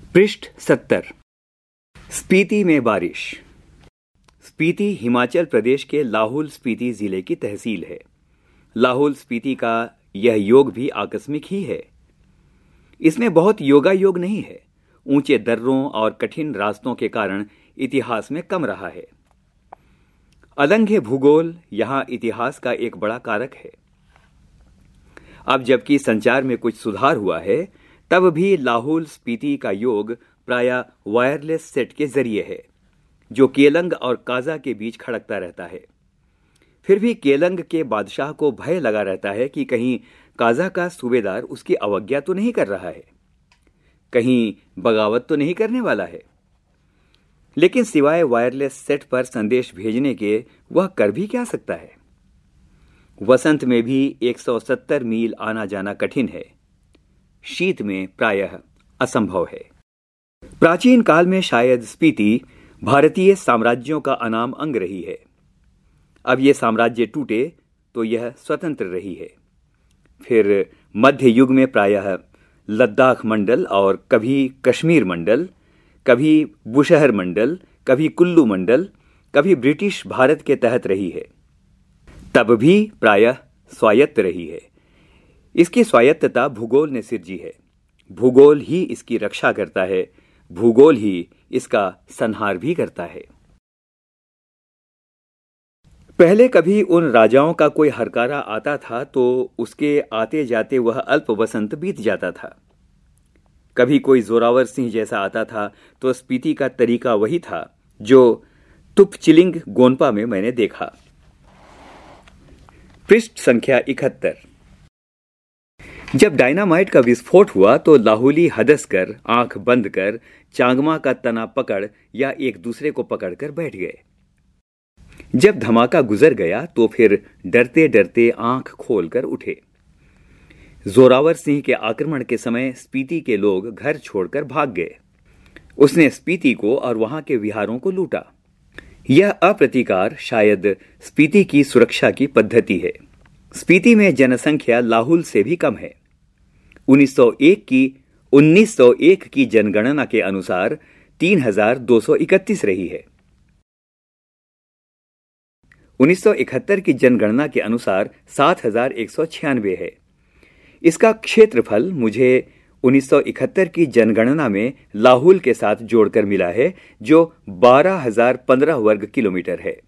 पृष्ठ 70। स्पीति में बारिश। स्पीति हिमाचल प्रदेश के लाहौल स्पीति जिले की तहसील है। लाहौल स्पीति का यह योग भी आकस्मिक ही है। इसमें बहुत योगायोग नहीं है। ऊंचे दर्रों और कठिन रास्तों के कारण इतिहास में कम रहा है। अलंघे भूगोल यहां इतिहास का एक बड़ा कारक है। अब जबकि संचार में कुछ सुधार हुआ है, तब भी लाहौल स्पीति का योग प्रायः वायरलेस सेट के जरिए है, जो केलंग और काजा के बीच खड़कता रहता है। फिर भी केलंग के बादशाह को भय लगा रहता है कि कहीं काजा का सूबेदार उसकी अवज्ञा तो नहीं कर रहा है, कहीं बगावत तो नहीं करने वाला है। लेकिन सिवाय वायरलेस सेट पर संदेश भेजने के वह कर भी क्या सकता है। वसंत में भी 170 मील आना जाना कठिन है। शीत में प्रायः असंभव है। प्राचीन काल में शायद स्पीति भारतीय साम्राज्यों का अनाम अंग रही है। अब ये साम्राज्य टूटे तो यह स्वतंत्र रही है। फिर मध्य युग में प्रायः लद्दाख मंडल और कभी कश्मीर मंडल, कभी बुशहर मंडल, कभी कुल्लू मंडल, कभी ब्रिटिश भारत के तहत रही है। तब भी प्रायः स्वायत्त रही है। इसकी स्वायत्तता भूगोल ने सिरजी है। भूगोल ही इसकी रक्षा करता है, भूगोल ही इसका संहार भी करता है। पहले कभी उन राजाओं का कोई हरकारा आता था तो उसके आते जाते वह अल्प वसंत बीत जाता था। कभी कोई जोरावर सिंह जैसा आता था तो स्पीति का तरीका वही था जो तुपचिलिंग गोनपा में मैंने देखा। पृष्ठ संख्या 71। जब डायनामाइट का विस्फोट हुआ तो लाहुली हदस कर, आंख बंद कर, चांगमा का तना पकड़ या एक दूसरे को पकड़कर बैठ गए। जब धमाका गुजर गया तो फिर डरते डरते आंख खोलकर उठे। जोरावर सिंह के आक्रमण के समय स्पीति के लोग घर छोड़कर भाग गए। उसने स्पीति को और वहां के विहारों को लूटा। यह अप्रतिकार शायद स्पीति की सुरक्षा की पद्धति है। स्पीति में जनसंख्या लाहौल से भी कम है। 1901 की जनगणना के अनुसार 3231 रही है। 1971 की जनगणना के अनुसार 7196 है। इसका क्षेत्रफल मुझे 1971 की जनगणना में लाहौल के साथ जोड़कर मिला है, जो 12,015 वर्ग किलोमीटर है।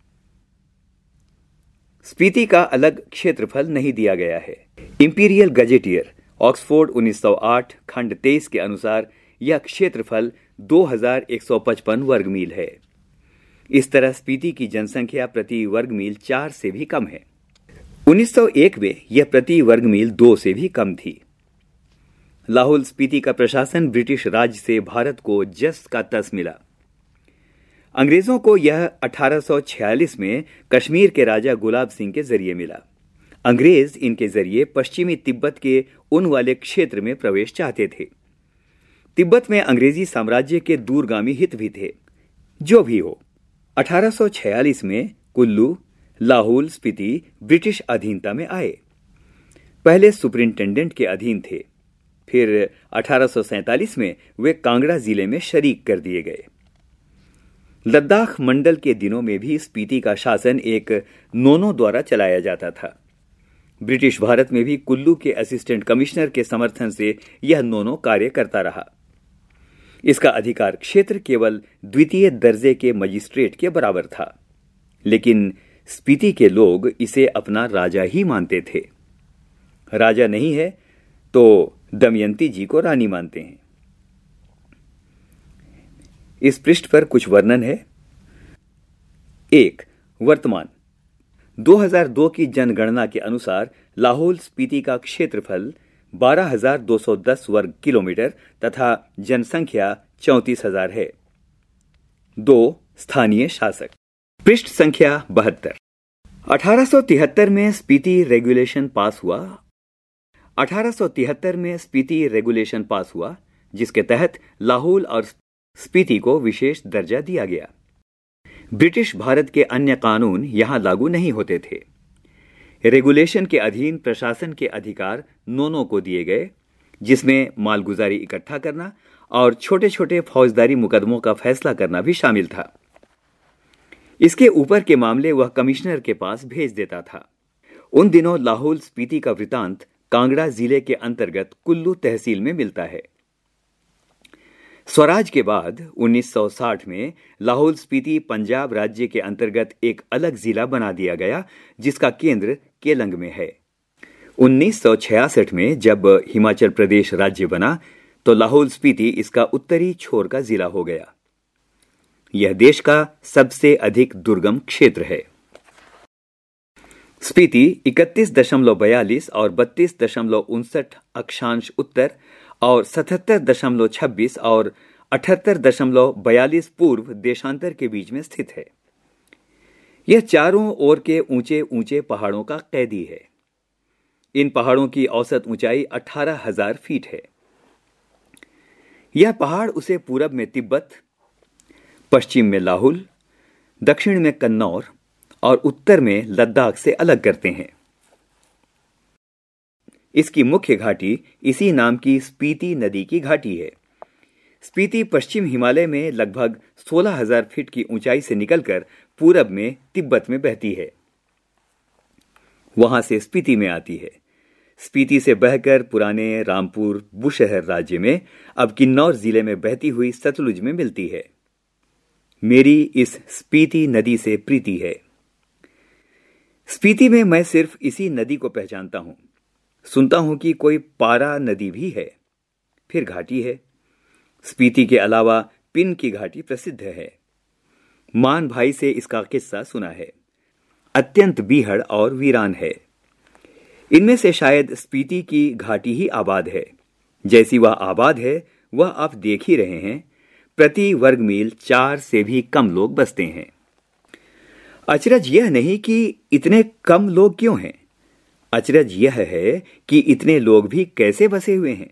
स्पीति का अलग क्षेत्रफल नहीं दिया गया है। इंपीरियल गजेटियर ऑक्सफोर्ड 1908 खंड 23 के अनुसार यह क्षेत्रफल 2155 वर्ग मील है। इस तरह स्पीति की जनसंख्या प्रति वर्ग मील 4 से भी कम है। 1901 में यह प्रति वर्ग मील 2 से भी कम थी। लाहौल स्पीति का प्रशासन ब्रिटिश राज से भारत को जस का तस मिला। अंग्रेजों को यह 1846 में कश्मीर के राजा गुलाब सिंह के जरिए मिला। अंग्रेज इनके जरिए पश्चिमी तिब्बत के उन वाले क्षेत्र में प्रवेश चाहते थे। तिब्बत में अंग्रेजी साम्राज्य के दूरगामी हित भी थे। जो भी हो, 1846 में कुल्लू, लाहौल स्पीति ब्रिटिश अधीनता में आए। पहले सुपरिंटेंडेंट के अधीन थे। फिर 1847 में वे कांगड़ा जिले में शरीक कर दिए गए। लद्दाख मंडल के दिनों में भी स्पीति का शासन एक नोनो द्वारा चलाया जाता था। ब्रिटिश भारत में भी कुल्लू के असिस्टेंट कमिश्नर के समर्थन से यह नोनो कार्य करता रहा। इसका अधिकार क्षेत्र केवल द्वितीय दर्जे के मजिस्ट्रेट के बराबर था, लेकिन स्पीति के लोग इसे अपना राजा ही मानते थे। राजा नहीं है तो दमयंती जी को रानी मानते हैं। इस पृष्ठ पर कुछ वर्णन है। 1. वर्तमान 2002 की जनगणना के अनुसार लाहौल स्पीति का क्षेत्रफल 12,210 वर्ग किलोमीटर तथा जनसंख्या 34,000 है। 2. स्थानीय शासक। पृष्ठ संख्या 72। 1873 में स्पीति रेगुलेशन पास हुआ। 1873 में स्पीति रेगुलेशन पास हुआ, जिसके तहत लाहौल और स्पीति को विशेष दर्जा दिया गया। ब्रिटिश भारत के अन्य कानून यहां लागू नहीं होते थे। रेगुलेशन के अधीन प्रशासन के अधिकार नोनो को दिए गए, जिसमें मालगुजारी इकट्ठा करना और छोटे छोटे फौजदारी मुकदमों का फैसला करना भी शामिल था। इसके ऊपर के मामले वह कमिश्नर के पास भेज देता था। उन दिनों लाहौल स्पीति का वृतांत कांगड़ा जिले के अंतर्गत कुल्लू तहसील में मिलता है। स्वराज के बाद 1960 में लाहौल स्पीति पंजाब राज्य के अंतर्गत एक अलग जिला बना दिया गया, जिसका केंद्र केलंग में है। 1966 में जब हिमाचल प्रदेश राज्य बना तो लाहौल स्पीति इसका उत्तरी छोर का जिला हो गया। यह देश का सबसे अधिक दुर्गम क्षेत्र है। स्पीति 31.42 और 32.59 अक्षांश उत्तर और 77.26 और 78.42 पूर्व देशांतर के बीच में स्थित है। यह चारों ओर के ऊंचे ऊंचे पहाड़ों का कैदी है। इन पहाड़ों की औसत ऊंचाई 18,000 फीट है। यह पहाड़ उसे पूरब में तिब्बत, पश्चिम में लाहुल, दक्षिण में कन्नौर और उत्तर में लद्दाख से अलग करते हैं। इसकी मुख्य घाटी इसी नाम की स्पीति नदी की घाटी है। स्पीति पश्चिम हिमालय में लगभग 16,000 फीट की ऊंचाई से निकलकर पूरब में तिब्बत में बहती है। वहां से स्पीति में आती है। स्पीति से बहकर पुराने रामपुर बुशहर राज्य में अब किन्नौर जिले में बहती हुई सतलुज में मिलती है। मेरी इस स्पीति नदी से प्रीति है। स्पीति में मैं सिर्फ इसी नदी को पहचानता हूं। सुनता हूं कि कोई पारा नदी भी है, फिर घाटी है। स्पीति के अलावा पिन की घाटी प्रसिद्ध है। मान भाई से इसका किस्सा सुना है। अत्यंत बीहड़ और वीरान है। इनमें से शायद स्पीति की घाटी ही आबाद है। जैसी वह आबाद है वह आप देख ही रहे हैं। प्रति वर्ग मील 4 से भी कम लोग बसते हैं। अचरज यह नहीं कि इतने कम लोग क्यों हैं, अचरज यह है कि इतने लोग भी कैसे बसे हुए हैं।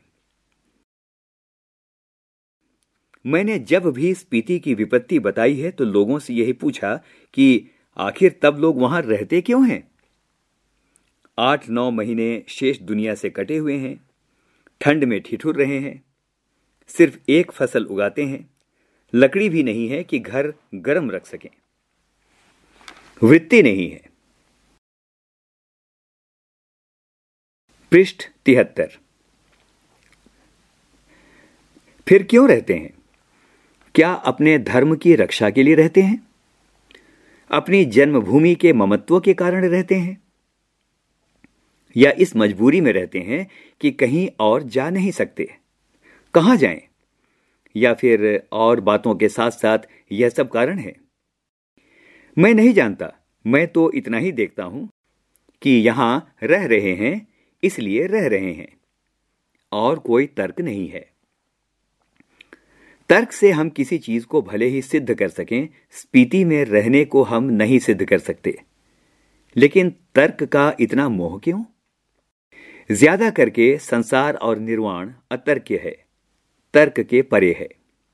मैंने जब भी स्पीति की विपत्ति बताई है तो लोगों से यही पूछा कि आखिर तब लोग वहां रहते क्यों हैं। 8-9 महीने शेष दुनिया से कटे हुए हैं, ठंड में ठिठुर रहे हैं, सिर्फ एक फसल उगाते हैं, लकड़ी भी नहीं है कि घर गर्म रख सकें, वृत्ति नहीं है। पृष्ठ 73। फिर क्यों रहते हैं? क्या अपने धर्म की रक्षा के लिए रहते हैं? अपनी जन्मभूमि के ममत्व के कारण रहते हैं? या इस मजबूरी में रहते हैं कि कहीं और जा नहीं सकते? कहां जाएं? या फिर और बातों के साथ साथ यह सब कारण है? मैं नहीं जानता। मैं तो इतना ही देखता हूं कि यहां रह रहे हैं इसलिए रह रहे हैं, और कोई तर्क नहीं है। तर्क से हम किसी चीज को भले ही सिद्ध कर सकें, स्पीति में रहने को हम नहीं सिद्ध कर सकते। लेकिन तर्क का इतना मोह क्यों? ज्यादा करके संसार और निर्वाण अतर्क्य है, तर्क के परे है।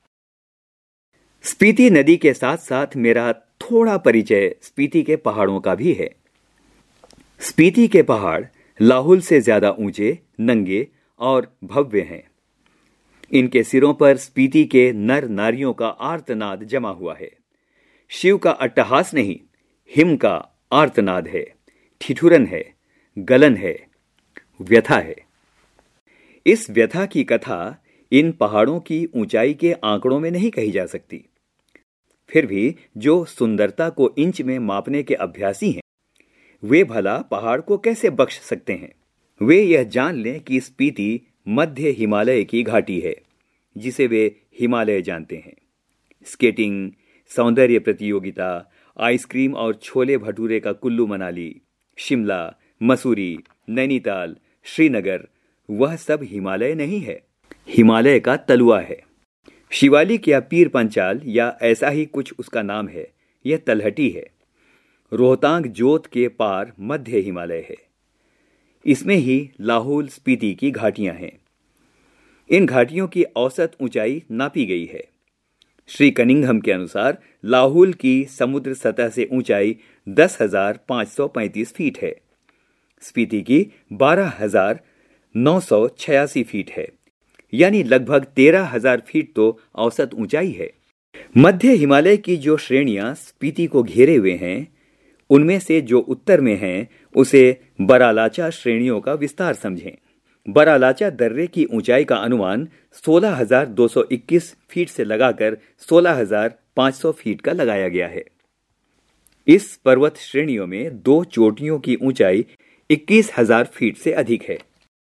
स्पीति नदी के साथ साथ मेरा थोड़ा परिचय स्पीति के पहाड़ों का भी है। स्पीति के पहाड़ लाहुल से ज्यादा ऊंचे, नंगे और भव्य हैं। इनके सिरों पर स्पीति के नर नारियों का आर्तनाद जमा हुआ है। शिव का अट्टहास नहीं, हिम का आर्तनाद है, ठिठुरन है, गलन है, व्यथा है। इस व्यथा की कथा इन पहाड़ों की ऊंचाई के आंकड़ों में नहीं कही जा सकती। फिर भी जो सुंदरता को इंच में मापने के अभ्यासी हैं, वे भला पहाड़ को कैसे बख्श सकते हैं? वे यह जान लें कि स्पीति मध्य हिमालय की घाटी है, जिसे वे हिमालय जानते हैं। स्केटिंग, सौंदर्य प्रतियोगिता, आइसक्रीम और छोले भटूरे का कुल्लू मनाली, शिमला, मसूरी, नैनीताल, श्रीनगर, वह सब हिमालय नहीं है, हिमालय का तलुआ है। शिवालिक या पीर पंचाल या ऐसा ही कुछ उसका नाम है, यह तलहटी है। रोहतांग जोत के पार मध्य हिमालय है। इसमें ही लाहौल स्पीति की घाटियां हैं। इन घाटियों की औसत ऊंचाई नापी गई है। श्री कनिंघम के अनुसार लाहौल की समुद्र सतह से ऊंचाई 10,535 फीट है। स्पीति की 12,986 फीट है। यानी लगभग 13,000 फीट तो औसत ऊंचाई है। मध्य हिमालय की जो श्रेणियां स्पीति को घेरे हुए हैं, उनमें से जो उत्तर में हैं उसे बरालाचा श्रेणियों का विस्तार समझें। बरालाचा दर्रे की ऊंचाई का अनुमान 16,221 फीट से लगाकर 16,500 फीट का लगाया गया है। इस पर्वत श्रेणियों में दो चोटियों की ऊंचाई 21,000 फीट से अधिक है।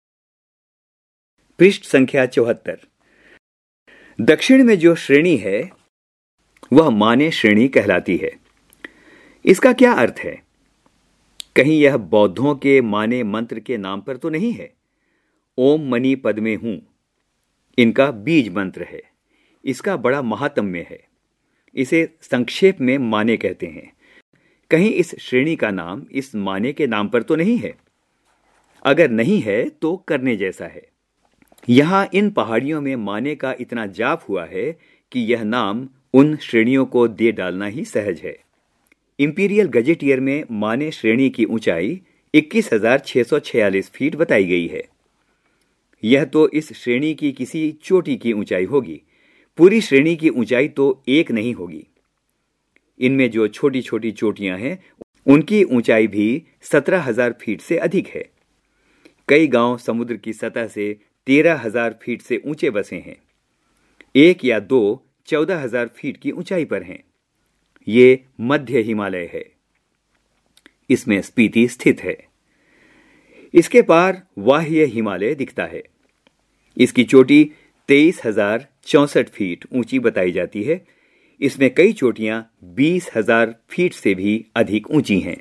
पृष्ठ संख्या 74। दक्षिण में जो श्रेणी है वह माने श्रेणी कहलाती है। इसका क्या अर्थ है? कहीं यह बौद्धों के माने मंत्र के नाम पर तो नहीं है? ओम मणि पद्मे हूं इनका बीज मंत्र है। इसका बड़ा महात्म्य है। इसे संक्षेप में माने कहते हैं। कहीं इस श्रेणी का नाम इस माने के नाम पर तो नहीं है? अगर नहीं है तो करने जैसा है। यहां इन पहाड़ियों में माने का इतना जाप हुआ है कि यह नाम उन श्रेणियों को दे डालना ही सहज है। इंपीरियल गजेटियर में माने श्रेणी की ऊंचाई 21,646 फीट बताई गई है। यह तो इस श्रेणी की किसी चोटी की ऊंचाई होगी। पूरी श्रेणी की ऊंचाई तो एक नहीं होगी। इनमें जो छोटी छोटी चोटियां हैं उनकी ऊंचाई भी 17,000 फीट से अधिक है। कई गांव समुद्र की सतह से 13,000 फीट से ऊंचे बसे हैं। एक या दो 14,000 फीट की ऊंचाई पर हैं। ये मध्य हिमालय है। इसमें स्पीति स्थित है। इसके पार वाह्य हिमालय दिखता है। इसकी चोटी 23,064 फीट ऊंची बताई जाती है। इसमें कई चोटियां 20,000 फीट से भी अधिक ऊंची हैं।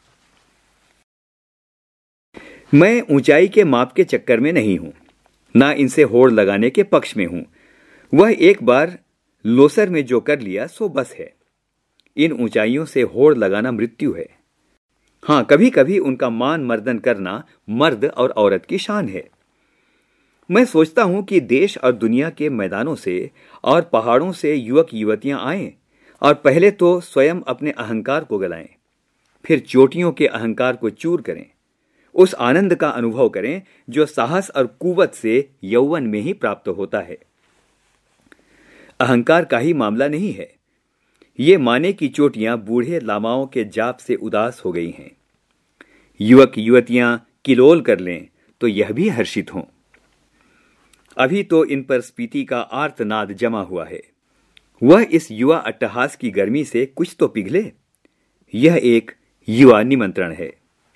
मैं ऊंचाई के माप के चक्कर में नहीं हूं, ना इनसे होड़ लगाने के पक्ष में हूं। वह एक बार लोसर में जो कर लिया सो बस है। इन ऊंचाइयों से होड़ लगाना मृत्यु है। हां, कभी कभी उनका मान मर्दन करना मर्द और औरत की शान है। मैं सोचता हूं कि देश और दुनिया के मैदानों से और पहाड़ों से युवक युवतियां आएं और पहले तो स्वयं अपने अहंकार को गलाएं, फिर चोटियों के अहंकार को चूर करें। उस आनंद का अनुभव करें जो साहस और कुवत से यौवन में ही प्राप्त होता है। अहंकार का ही मामला नहीं है। ये माने की चोटियां बूढ़े लामाओं के जाप से उदास हो गई हैं। युवक युवतियां किलोल कर लें तो यह भी हर्षित हों। अभी तो इन पर स्पीति का आर्तनाद जमा हुआ है। वह इस युवा अट्टहास की गर्मी से कुछ तो पिघले। यह एक युवा निमंत्रण है।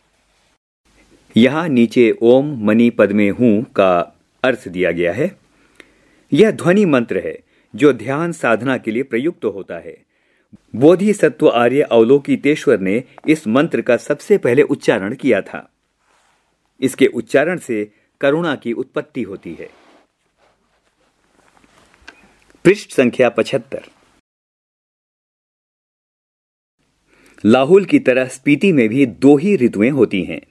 यहां नीचे ओम मणि पद्मे हूं का अर्थ दिया गया है। यह ध्वनि मंत्र है जो ध्यान साधना के लिए प्रयुक्त होता है। बोधिसत्व आर्य अवलोकितेश्वर ने इस मंत्र का सबसे पहले उच्चारण किया था। इसके उच्चारण से करुणा की उत्पत्ति होती है। पृष्ठ संख्या 75। लाहुल की तरह स्पीति में भी दो ही ऋतुएं होती हैं।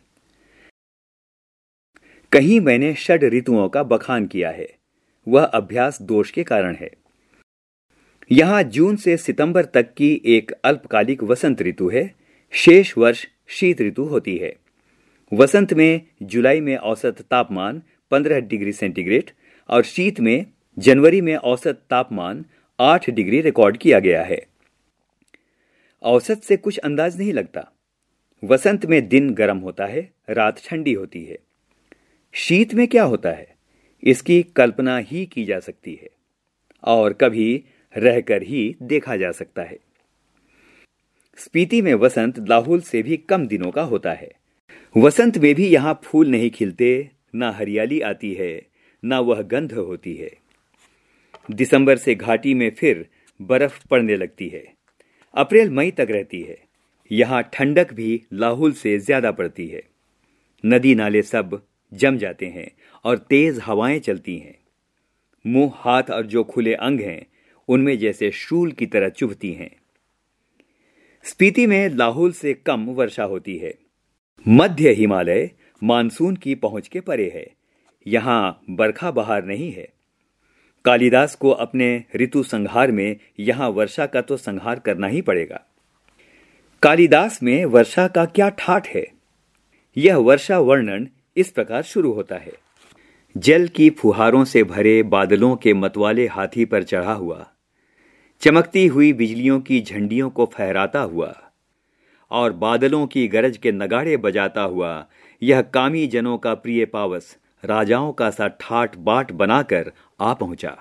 कहीं मैंने षड ऋतुओं का बखान किया है। वह अभ्यास दोष के कारण है। यहां जून से सितंबर तक की एक अल्पकालिक वसंत ऋतु है। शेष वर्ष शीत ऋतु होती है। वसंत में जुलाई में औसत तापमान 15 डिग्री सेंटीग्रेड और शीत में जनवरी में औसत तापमान 8 डिग्री रिकॉर्ड किया गया है। औसत से कुछ अंदाज नहीं लगता। वसंत में दिन गर्म होता है, रात ठंडी होती है। शीत में क्या होता है इसकी कल्पना ही की जा सकती है और कभी रहकर ही देखा जा सकता है। स्पीति में वसंत लाहुल से भी कम दिनों का होता है। वसंत में भी यहां फूल नहीं खिलते, ना हरियाली आती है, ना वह गंध होती है। दिसंबर से घाटी में फिर बर्फ पड़ने लगती है। अप्रैल मई तक रहती है। यहां ठंडक भी लाहुल से ज्यादा पड़ती है। नदी नाले सब जम जाते हैं और तेज हवाएं चलती हैं। मुंह, हाथ और जो खुले अंग हैं उनमें जैसे शूल की तरह चुभती हैं। स्पीति में लाहुल से कम वर्षा होती है। मध्य हिमालय मानसून की पहुंच के परे है। यहां बरखा बहार नहीं है। कालिदास को अपने ऋतु संहार में यहां वर्षा का तो संहार करना ही पड़ेगा। कालिदास में वर्षा का क्या ठाठ है। यह वर्षा वर्णन इस प्रकार शुरू होता है। जल की फुहारों से भरे बादलों के मतवाले हाथी पर चढ़ा हुआ, चमकती हुई बिजलियों की झंडियों को फहराता हुआ और बादलों की गरज के नगाड़े बजाता हुआ यह कामी जनों का प्रिय पावस राजाओं का सा ठाट बाट बनाकर आ पहुंचा।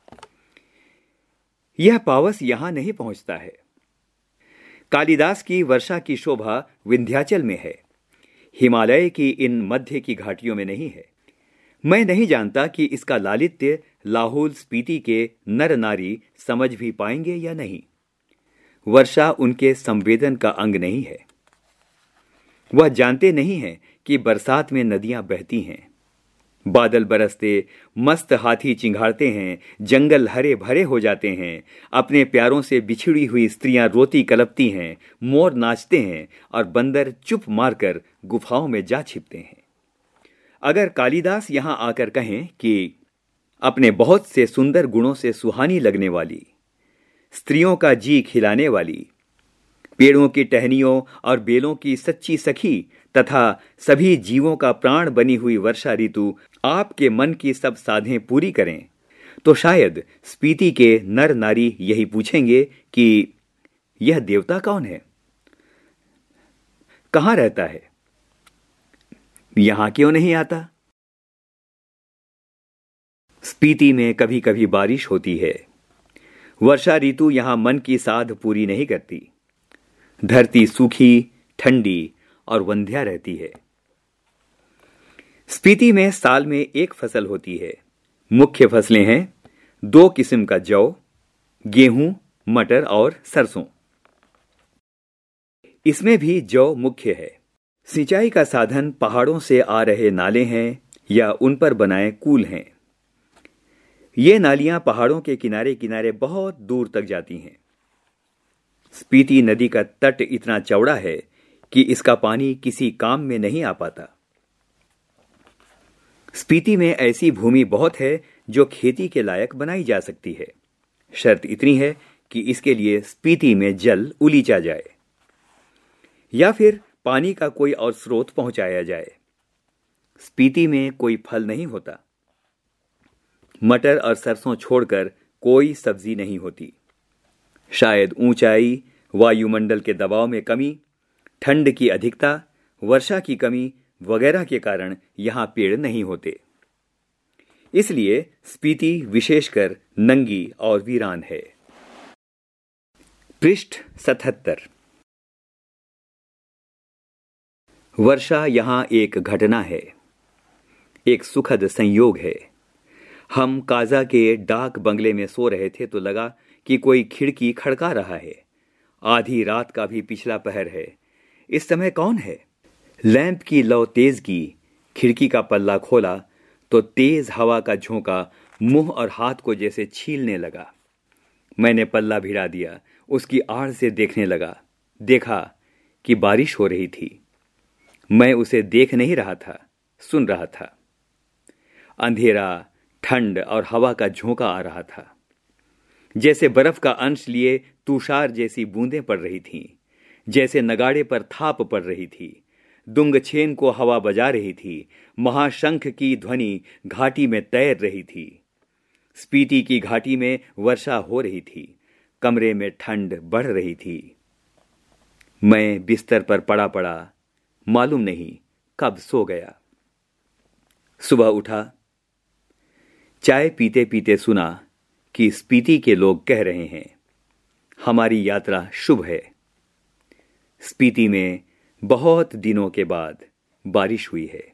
यह पावस यहां नहीं पहुंचता है। कालिदास की वर्षा की शोभा विंध्याचल में है, हिमालय की इन मध्य की घाटियों में नहीं है। मैं नहीं जानता कि इसका लालित्य लाहौल स्पीति के नर नारी समझ भी पाएंगे या नहीं। वर्षा उनके संवेदन का अंग नहीं है। वह जानते नहीं हैं कि बरसात में नदियां बहती हैं, बादल बरसते मस्त हाथी चिंघाड़ते हैं, जंगल हरे भरे हो जाते हैं, अपने प्यारों से बिछड़ी हुई स्त्रियां रोती कलपती हैं, मोर नाचते हैं और बंदर चुप मारकर गुफाओं में जा छिपते हैं। अगर कालिदास यहां आकर कहें कि अपने बहुत से सुंदर गुणों से सुहानी लगने वाली, स्त्रियों का जी खिलाने वाली, पेड़ों की टहनियों और बेलों की सच्ची सखी तथा सभी जीवों का प्राण बनी हुई वर्षा ऋतु आपके मन की सब साधें पूरी करें, तो शायद स्पीति के नर नारी यही पूछेंगे कि यह देवता कौन है, कहां रहता है, यहां क्यों नहीं आता। स्पीति में कभी कभी बारिश होती है। वर्षा ऋतु यहां मन की साध पूरी नहीं करती। धरती सूखी, ठंडी और वंध्या रहती है। स्पीति में साल में एक फसल होती है। मुख्य फसलें हैं 2 किस्म का जौ, गेहूं, मटर और सरसों। इसमें भी जौ मुख्य है। सिंचाई का साधन पहाड़ों से आ रहे नाले हैं या उन पर बनाए कूल हैं। ये नालियां पहाड़ों के किनारे किनारे बहुत दूर तक जाती हैं। स्पीति नदी का तट इतना चौड़ा है कि इसका पानी किसी काम में नहीं आ पाता। स्पीति में ऐसी भूमि बहुत है जो खेती के लायक बनाई जा सकती है। शर्त इतनी है कि इसके लिए स्पीति में जल उलीचा जाए या फिर पानी का कोई और स्रोत पहुंचाया जाए। स्पीति में कोई फल नहीं होता। मटर और सरसों छोड़कर कोई सब्जी नहीं होती। शायद ऊंचाई, वायुमंडल के दबाव में कमी, ठंड की अधिकता, वर्षा की कमी वगैरह के कारण यहां पेड़ नहीं होते। इसलिए स्पीति विशेषकर नंगी और वीरान है। पृष्ठ 77। वर्षा यहां एक घटना है, एक सुखद संयोग है। हम काजा के डाक बंगले में सो रहे थे तो लगा कि कोई खिड़की खड़का रहा है। आधी रात का भी पिछला पहर है। इस समय कौन है? लैंप की लौ तेज की, खिड़की का पल्ला खोला तो तेज हवा का झोंका मुंह और हाथ को जैसे छीलने लगा। मैंने पल्ला भिड़ा दिया, उसकी आड़ से देखने लगा। देखा कि बारिश हो रही थी। मैं उसे देख नहीं रहा था, सुन रहा था। अंधेरा, ठंड और हवा का झोंका आ रहा था। जैसे बर्फ का अंश लिए तुषार जैसी बूंदें पड़ रही थीं, जैसे नगाड़े पर थाप पड़ रही थी। दुंगछेन को हवा बजा रही थी। महाशंख की ध्वनि घाटी में तैर रही थी। स्पीति की घाटी में वर्षा हो रही थी। कमरे में ठंड बढ़ रही थी। मैं बिस्तर पर पड़ा मालूम नहीं कब सो गया। सुबह उठा, चाय पीते पीते सुना कि स्पीति के लोग कह रहे हैं, हमारी यात्रा शुभ है। स्पीति में बहुत दिनों के बाद बारिश हुई है।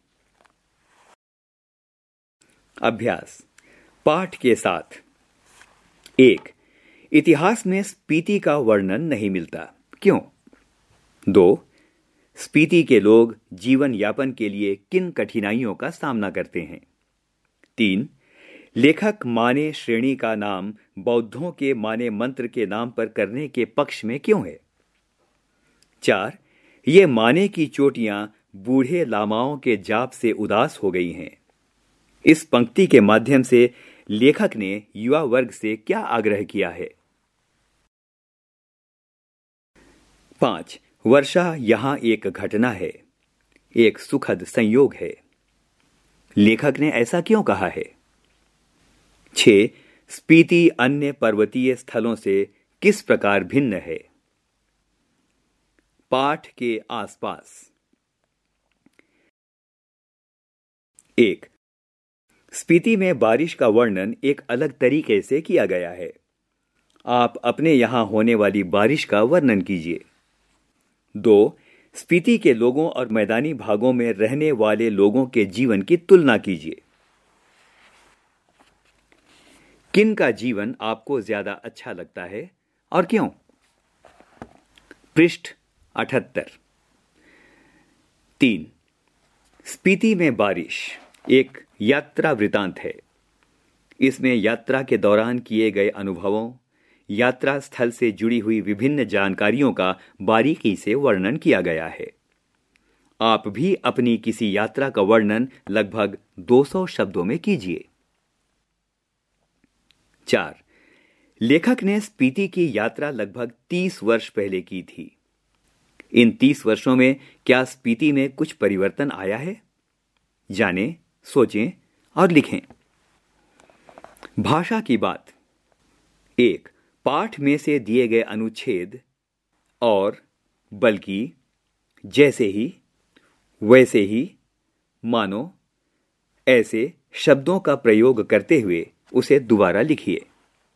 अभ्यास पाठ के साथ। 1. इतिहास में स्पीति का वर्णन नहीं मिलता, क्यों? 2. स्पीति के लोग जीवन यापन के लिए किन कठिनाइयों का सामना करते हैं? 3. लेखक माने श्रेणी का नाम बौद्धों के माने मंत्र के नाम पर करने के पक्ष में क्यों है? 4. ये माने की चोटियां बूढ़े लामाओं के जाप से उदास हो गई हैं। इस पंक्ति के माध्यम से लेखक ने युवा वर्ग से क्या आग्रह किया है? 5. वर्षा यहां एक घटना है, एक सुखद संयोग है। लेखक ने ऐसा क्यों कहा है? 6. स्पीति अन्य पर्वतीय स्थलों से किस प्रकार भिन्न है? पाठ के आसपास। 1. स्पीति में बारिश का वर्णन एक अलग तरीके से किया गया है। आप अपने यहां होने वाली बारिश का वर्णन कीजिए। 2. स्पीति के लोगों और मैदानी भागों में रहने वाले लोगों के जीवन की तुलना कीजिए। किन का जीवन आपको ज्यादा अच्छा लगता है और क्यों? पृष्ठ 78। 3. स्पीति में बारिश एक यात्रा वृतांत है। इसमें यात्रा के दौरान किए गए अनुभवों, यात्रा स्थल से जुड़ी हुई विभिन्न जानकारियों का बारीकी से वर्णन किया गया है। आप भी अपनी किसी यात्रा का वर्णन लगभग 200 शब्दों में कीजिए। 4. लेखक ने स्पीति की यात्रा लगभग 30 वर्ष पहले की थी। इन 30 वर्षों में क्या स्पीति में कुछ परिवर्तन आया है? जानें, सोचें और लिखें। भाषा की बात। 1. पाठ में से दिए गए अनुच्छेद और, बल्कि, जैसे ही, वैसे ही, मानो, ऐसे शब्दों का प्रयोग करते हुए उसे दोबारा लिखिए।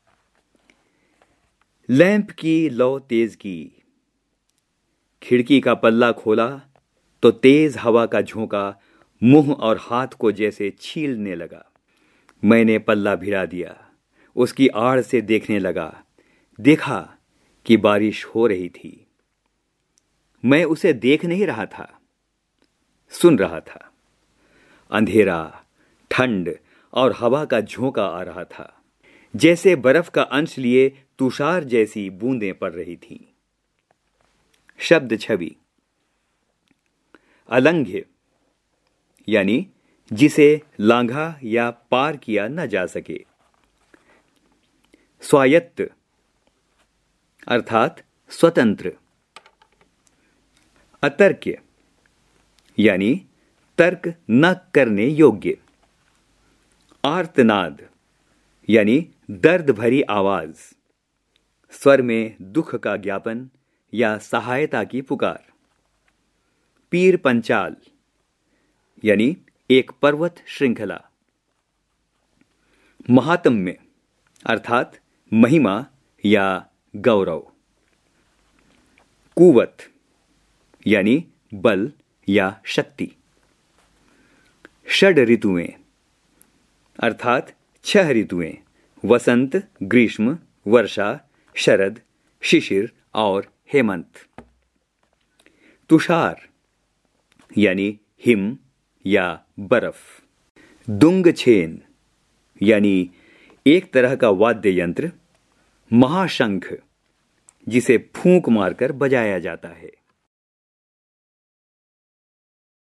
लैंप की लौ तेज की। खिड़की का पल्ला खोला तो तेज हवा का झोंका मुंह और हाथ को जैसे छीलने लगा। मैंने पल्ला भिड़ा दिया, उसकी आड़ से देखने लगा। देखा कि बारिश हो रही थी। मैं उसे देख नहीं रहा था, सुन रहा था। अंधेरा, ठंड और हवा का झोंका आ रहा था, जैसे बर्फ का अंश लिए तुषार जैसी बूंदें पड़ रही थीं। शब्द छवि। अलंघ्य यानी जिसे लांघा या पार किया न जा सके। स्वायत्त अर्थात स्वतंत्र। अतर्क्य यानी तर्क न करने योग्य। आर्तनाद यानी दर्द भरी आवाज, स्वर में दुख का ज्ञापन या सहायता की पुकार। पीर पंचाल यानी एक पर्वत श्रृंखला। महात्म्य अर्थात महिमा या गौरव। कुवत यानी बल या शक्ति। षड ऋतुएं अर्थात 6 ऋतुएं: वसंत, ग्रीष्म, वर्षा, शरद, शिशिर और हेमंत। तुषार यानी हिम या बर्फ। दुंगछेन यानी एक तरह का वाद्य यंत्र, महाशंख, जिसे फूंक मारकर बजाया जाता है।